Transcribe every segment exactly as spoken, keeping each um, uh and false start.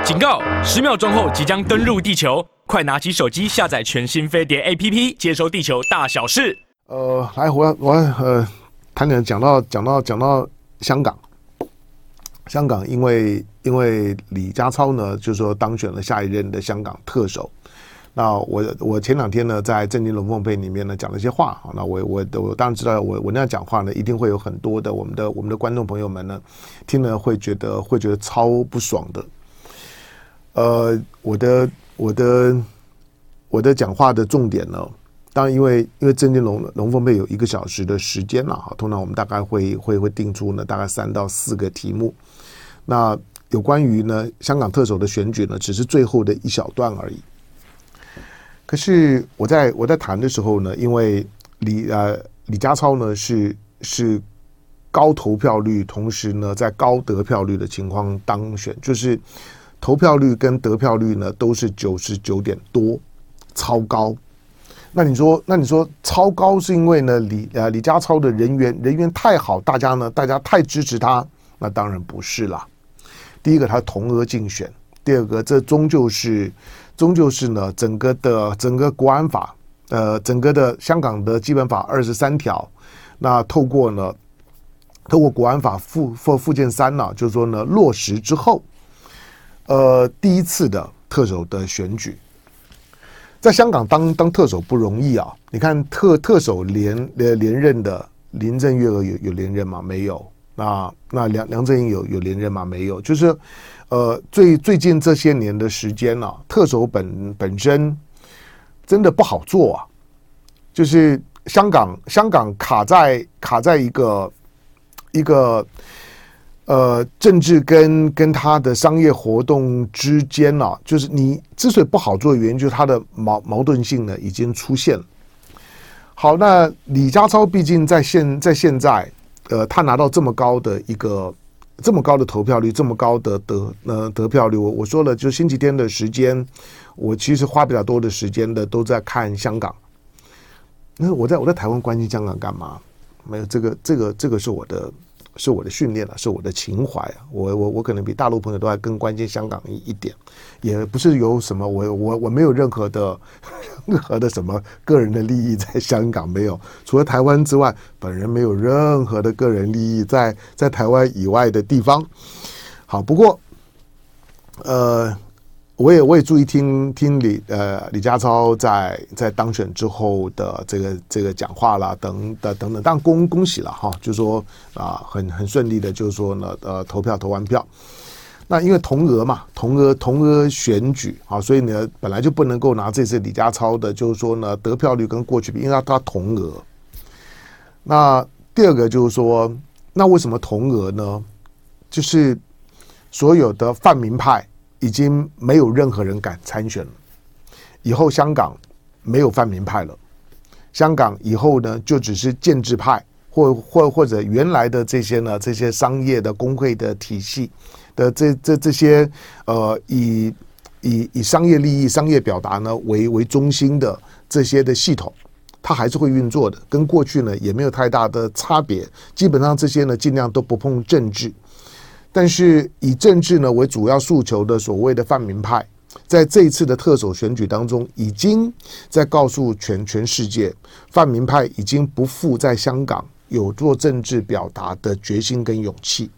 警告！十秒钟后即将登陆地球，快拿起手机下载全新飞碟 A P P， 接收地球大小事。 呃，来，我要我要呃，谈点讲到讲到讲到香港，香港因为因为李家超呢，就是说当选了下一任的香港特首。那我我前两天呢，在震惊龙凤配里面呢讲了一些话，那我我我当然知道，我我那样讲话呢，一定会有很多的我们的我们的观众朋友们呢，听了会觉得会觉得超不爽的。呃，我的我的我的讲话的重点呢，当然因为因为震惊龙龙凤配有一个小时的时间了哈，通常我们大概会会会定出呢大概三到四个题目。那有关于呢香港特首的选举呢，只是最后的一小段而已。可是我在我在谈的时候呢，因为李呃李家超呢是是高投票率，同时呢在高得票率的情况当选，就是投票率跟得票率呢都是九十九点多，超高。那你说那你说超高是因为呢李呃李家超的人缘人缘太好，大家呢大家太支持他？那当然不是啦。第一个他同额竞选，第二个这终究是。终究是呢，整个的整个国安法，呃，整个的香港的基本法二十三条，那透过呢，透过国安法附附附件三呢，就是说呢落实之后，呃，第一次的特首的选举，在香港当当特首不容易啊！你看特特首连连任的林郑月娥有有连任吗？没有。那那梁梁振英有有连任吗？没有。就是。呃，最最近这些年的时间啊，特首本本身真的不好做啊。就是香港香港卡在卡在一个一个呃政治跟跟他的商业活动之间啊，就是你之所以不好做的原因，就是它的矛矛盾性呢已经出现了。好，那李家超毕竟在现在现在，呃，他拿到这么高的一个。这么高的投票率，这么高的得呃得票率，我我说了，就星期天的时间，我其实花比较多的时间的都在看香港。那我在我在台湾关心香港干嘛？没有这个这个这个是我的是我的训练了，是我的情怀啊。我我我可能比大陆朋友都还更关心香港一一点，也不是有什么我我我没有任何的任何的什么个人的利益在香港，没有，除了台湾之外，本人没有任何的个人利益在在台湾以外的地方。好，不过呃。我也我也注意听听李呃李家超在在当选之后的这个这个讲话啦，等等等等，当然恭恭喜了哈，就是说啊很很顺利的，就是说呢呃投票投完票，那因为同额嘛，同额同额选举啊，所以呢本来就不能够拿这次李家超的，就是说呢得票率跟过去比，因为他同额。那第二个就是说，那为什么同额呢？就是所有的泛民派。已经没有任何人敢参选了。以后香港没有泛民派了，香港以后呢就只是建制派，或或或者原来的这些呢这些商业的工会的体系的这这这些呃以以以商业利益、商业表达呢为为中心的这些的系统，它还是会运作的，跟过去呢也没有太大的差别。基本上这些呢尽量都不碰政治。但是以政治呢为主要诉求的所谓的泛民派，在这一次的特首选举当中，已经在告诉全全世界，泛民派已经不复在香港有做政治表达的决心跟勇气。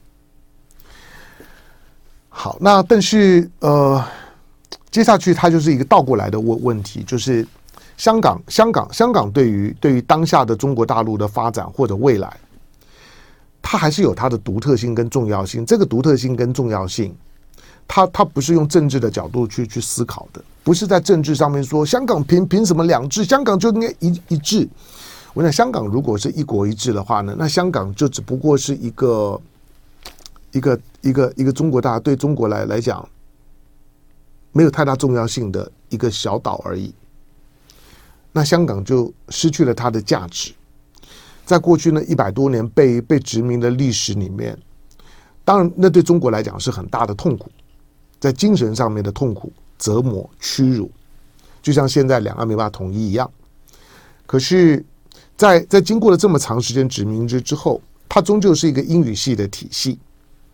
好，那但是呃，接下去它就是一个倒过来的问问题，就是香港香港香港对于对于当下的中国大陆的发展或者未来。它还是有它的独特性跟重要性，这个独特性跟重要性，它它不是用政治的角度去去思考的，不是在政治上面说香港凭凭什么两制，香港就应该一一致。我想香港如果是一国一制的话呢，那香港就只不过是一个一个一个一个中国大对中国来来讲没有太大重要性的一个小岛而已，那香港就失去了它的价值。在过去呢一百多年被被殖民的历史里面，当然那对中国来讲是很大的痛苦，在精神上面的痛苦、折磨、屈辱，就像现在两岸没办法统一一样。可是在在经过了这么长时间殖民之之后，它终究是一个英语系的体系。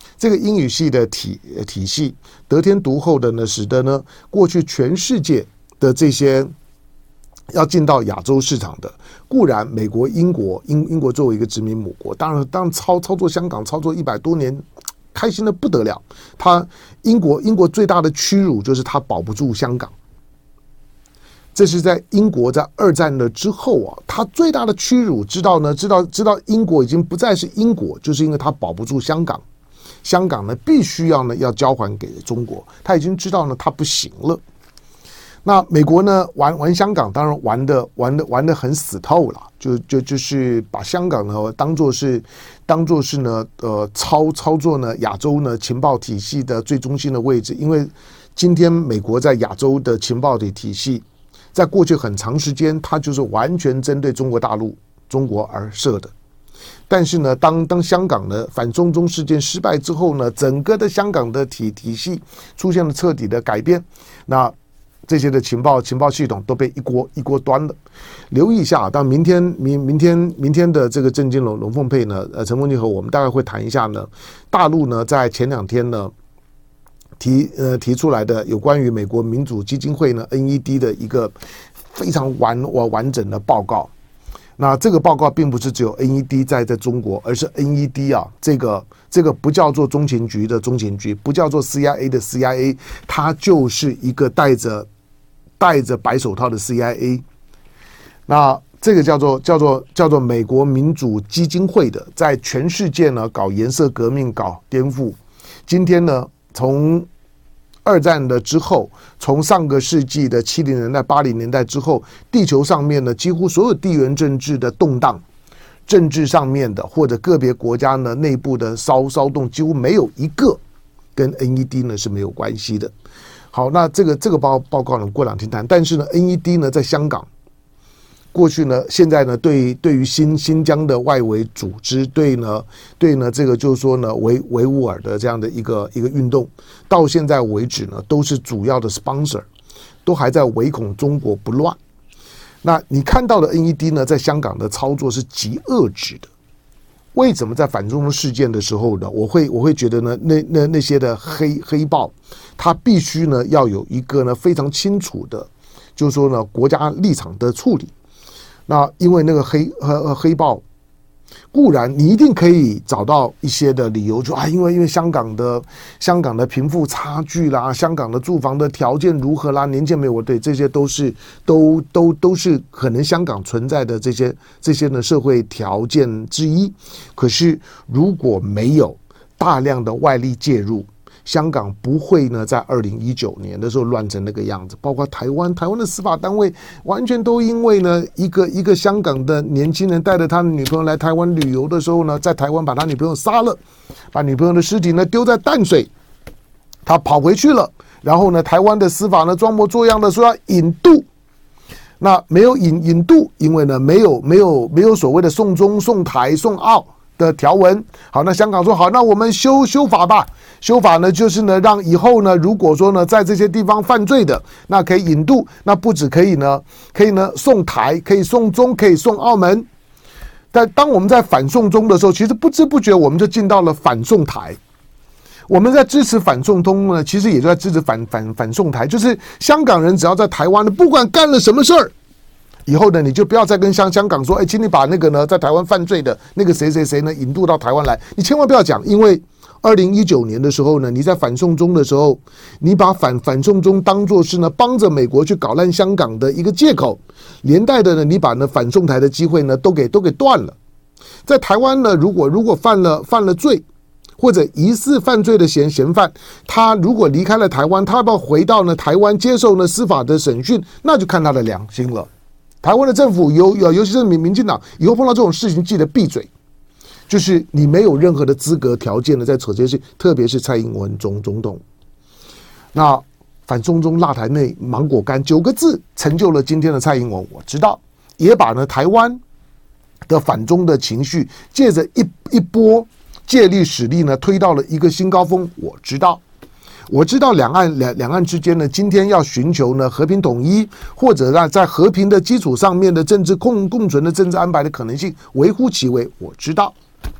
这个英语系的体体系得天独厚的呢，使得呢过去全世界的这些要进到亚洲市场的，固然美国、英国、英英国作为一个殖民母国，当然当然操操作香港操作一百多年，开心的不得了。他英国英国最大的屈辱就是他保不住香港。这是在英国在二战的之后啊，他最大的屈辱，知道呢，知道知道英国已经不再是英国，就是因为他保不住香港，香港呢必须要呢要交还给中国，他已经知道呢他不行了。那美国呢玩玩香港，当然玩的玩的玩的很死透了，就就就是把香港呢当作是当作是呢呃操操作呢亚洲呢情报体系的最中心的位置，因为今天美国在亚洲的情报体体系。在过去很长时间，它就是完全针对中国大陆、中国而设的。但是呢，当当香港的反送中事件失败之后呢，整个的香港的体体系出现了彻底的改变。那这些的情报情报系统都被一锅一锅端了。留意一下，当明天明明天明天的这个正经龙龙凤配呢，呃，陈凤妮和我们大概会谈一下呢，大陆呢在前两天呢。提呃提出来的有关于美国民主基金会呢 N E D 的一个非常完完完整的报告。那这个报告并不是只有 N E D 在在中国，而是 N E D 啊，这个这个不叫做中情局的中情局，不叫做 C I A 的 C I A， 它就是一个戴着戴着白手套的 C I A。那这个叫做叫做叫做美国民主基金会的，在全世界呢搞颜色革命、搞颠覆。今天呢？从二战的之后，从上个世纪的七零年代、八零年代之后，地球上面呢，几乎所有地缘政治的动荡，政治上面的或者个别国家呢内部的骚骚动，几乎没有一个跟 N E D 呢是没有关系的。好，那这个这个报报告呢，过两天谈。但是呢 ，N E D 呢在香港。过去呢，现在呢，对对于新新疆的外围组织，对呢，对呢，这个就是说呢，维维吾尔的这样的一个一个运动，到现在为止呢，都是主要的 sponsor， 都还在唯恐中国不乱。那你看到的 N E D 呢，在香港的操作是极恶质的。为什么在反中事件的时候呢，我会我会觉得呢，那那那些的黑黑豹，它必须呢要有一个呢非常清楚的，就是说呢国家立场的处理。那因为那个黑呃黑豹，固然你一定可以找到一些的理由，说啊，因为因为香港的香港的贫富差距啦，香港的住房的条件如何啦，年轻没有对，这些都是都都都是可能香港存在的这些这些呢社会条件之一。可是如果没有大量的外力介入，香港不会呢，在二零一九年的时候乱成那个样子，包括台湾，台湾的司法单位完全都因为呢，一个一个香港的年轻人带着他的女朋友来台湾旅游的时候呢，在台湾把他女朋友杀了，把女朋友的尸体呢丢在淡水，他跑回去了，然后呢，台湾的司法呢装模作样的说要引渡，那没有引引渡，因为呢没有没有没有所谓的送中、送台、送澳的条文。好，那香港说好，那我们修修法吧。修法呢，就是呢，让以后呢，如果说呢，在这些地方犯罪的，那可以引渡，那不只可以呢，可以呢送台，可以送中，可以送澳门。但当我们在反送中的时候，其实不知不觉我们就进到了反送台。我们在支持反送中呢，其实也就在支持反反反送台，就是香港人只要在台湾呢，不管干了什么事儿。以后呢，你就不要再跟香香港说，哎，请你把那个呢，在台湾犯罪的那个谁谁谁呢，引渡到台湾来。你千万不要讲，因为二零一九年的时候呢，你在反送中的时候，你把反反送中当作是呢，帮着美国去搞烂香港的一个借口，连带的呢，你把呢反送台的机会呢，都给都给断了。在台湾呢，如果如果犯了犯了罪，或者疑似犯罪的嫌嫌犯，他如果离开了台湾，他要不要回到呢台湾接受呢司法的审讯，那就看他的良心了。台湾的政府尤尤其是民民进党，以后碰到这种事情记得闭嘴，就是你没有任何的资格条件的在扯这些事，特别是蔡英文总总统。那反送中辣台内芒果干九个字成就了今天的蔡英文，我知道，也把呢台湾的反中的情绪借着一一波借力使力呢推到了一个新高峰，我知道。我知道两岸两两岸之间呢，今天要寻求呢和平统一，或者让在和平的基础上面的政治共共存的政治安排的可能性微乎其微，我知道。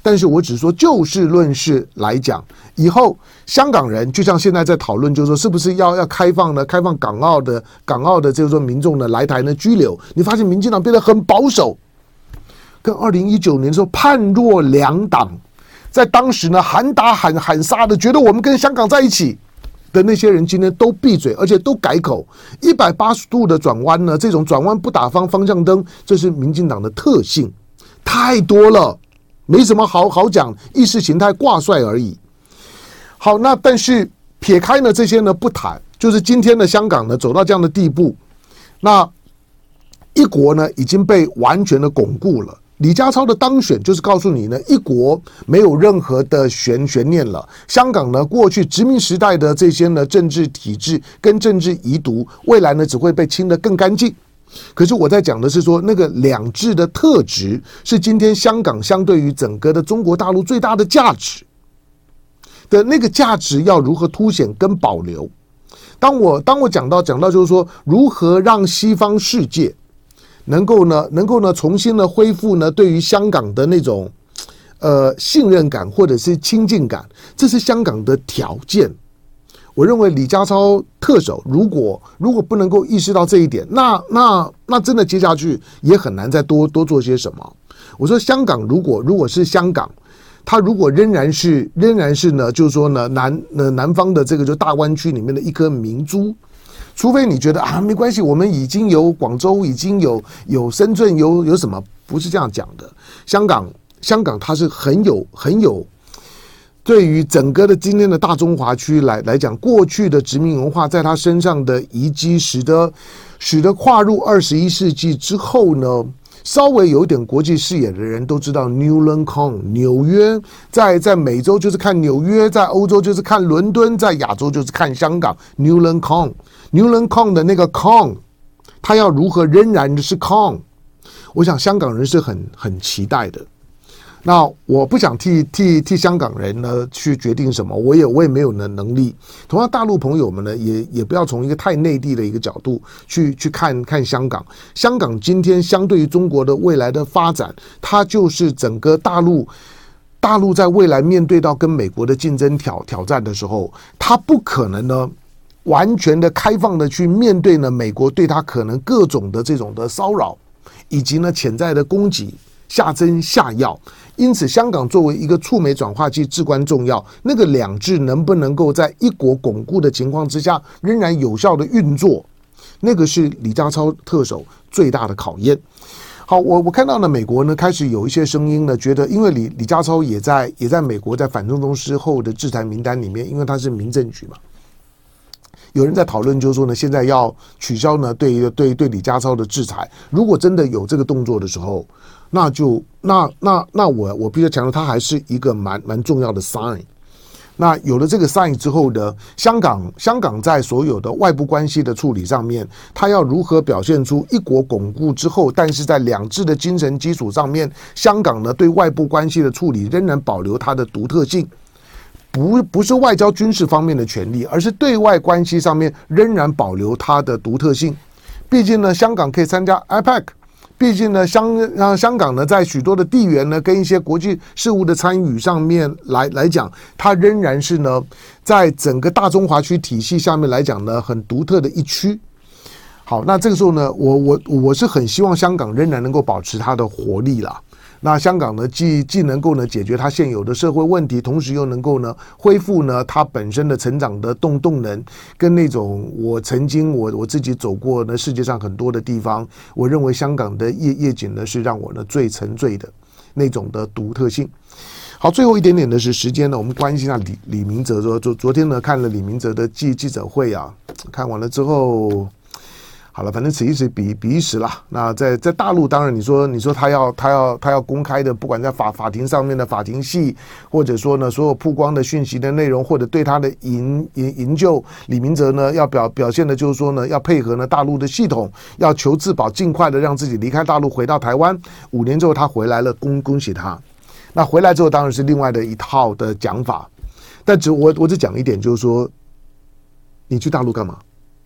但是我只说就事论事来讲，以后香港人就像现在在讨论，就是说是不是要要开放呢？开放港澳的港澳的就是说民众呢来台呢居留，你发现民进党变得很保守，跟二零一九年的时候判若两党，在当时呢喊打喊喊杀的，觉得我们跟香港在一起的那些人今天都闭嘴，而且都改口，一百八十度的转弯呢，这种转弯不打方方向灯，这是民进党的特性，太多了，没什么好好讲，意识形态挂帅而已。好，那但是撇开呢这些呢不谈，就是今天的香港呢走到这样的地步，那一国呢已经被完全的巩固了。李家超的当选就是告诉你呢，一国没有任何的悬悬念了。香港呢，过去殖民时代的这些呢政治体制跟政治遗毒，未来呢只会被清得更干净。可是我在讲的是说，那个两制的特质是今天香港相对于整个的中国大陆最大的价值的那个价值要如何凸显跟保留。当我当我讲到讲到就是说，如何让西方世界能够呢，能够呢重新呢恢复呢对于香港的那种呃信任感或者是亲近感，这是香港的条件。我认为李家超特首如果如果不能够意识到这一点，那那那真的接下去也很难再多多做些什么。我说香港如果如果是香港，它如果仍然是仍然是呢，就是说呢南呃南方的这个就大湾区里面的一颗明珠。除非你觉得啊没关系，我们已经有广州，已经有有深圳，有有什么？不是这样讲的。香港，香港它是很有很有，对于整个的今天的大中华区来来讲，过去的殖民文化在它身上的遗迹，使得使得跨入二十一世纪之后呢，稍微有一点国际视野的人都知道 Newland Con 纽约，在在美洲就是看纽约，在欧洲就是看伦敦，在亚洲就是看香港 Newland Con。Newland Con 的那个 Con， 它要如何仍然的是 Con， 我想香港人是很很期待的。那我不想替替替香港人呢去决定什么，我也我也没有能能力。同样，大陆朋友们呢，也也不要从一个太内地的一个角度去去看看香港。香港今天相对于中国的未来的发展，它就是整个大陆。大陆在未来面对到跟美国的竞争挑挑战的时候，它不可能呢。完全的开放的去面对呢，美国对他可能各种的这种的骚扰，以及呢潜在的攻击，下针下药。因此，香港作为一个触媒转化器至关重要。那个两制能不能够在一国巩固的情况之下，仍然有效的运作，那个是李家超特首最大的考验。好，我我看到呢，美国呢开始有一些声音呢，觉得因为李李家超也在也在美国在反送中之后的制裁名单里面，因为他是民政局嘛。有人在讨论，就是说呢，现在要取消呢对对对李家超的制裁。如果真的有这个动作的时候，那就那那那我我必须强调，它还是一个蛮蛮重要的 sign。那有了这个 sign 之后呢，香港香港在所有的外部关系的处理上面，它要如何表现出一国巩固之后，但是在两制的精神基础上面，香港呢对外部关系的处理仍然保留它的独特性。不不是外交军事方面的权利，而是对外关系上面仍然保留它的独特性。毕竟呢，香港可以参加 I P E C， 毕竟呢，香香港呢，在许多的地缘呢，跟一些国际事务的参与上面来来讲，它仍然是呢，在整个大中华区体系下面来讲呢，很独特的一区。好，那这个时候呢，我我我是很希望香港仍然能够保持它的活力啦。那香港呢，既既能够呢解决它现有的社会问题，同时又能够呢恢复呢它本身的成长的动动能，跟那种我曾经我我自己走过呢世界上很多的地方，我认为香港的夜夜景呢是让我呢最沉醉的那种的独特性。好，最后一点点的是时间呢，我们关心一下李李明哲说，昨昨天呢看了李明哲的记记者会啊，看完了之后。好了，反正此一时彼彼一时啦。那在在大陆，当然你说你说他要他要他要公开的，不管在法法庭上面的法庭戏，或者说呢所有曝光的讯息的内容，或者对他的营营营救，李明哲呢要表表现的就是说呢要配合呢大陆的系统，要求自保，尽快的让自己离开大陆回到台湾。五年之后他回来了，恭恭喜他。那回来之后当然是另外的一套的讲法，但只我我只讲一点，就是说你去大陆干嘛？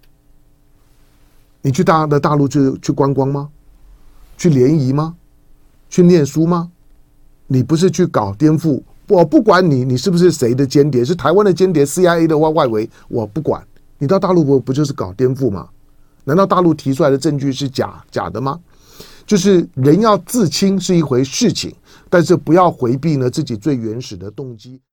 你去大的大陆去去观光吗？去联谊吗？去念书吗？ 你不是去搞颠覆，我不管你你是不是谁的间谍，是台湾的间谍 C I A 的外外围，我不管。你到大陆不不就是搞颠覆吗？难道大陆提出来的证据是假假的吗？就是人要自清是一回事情，但是不要回避呢自己最原始的动机。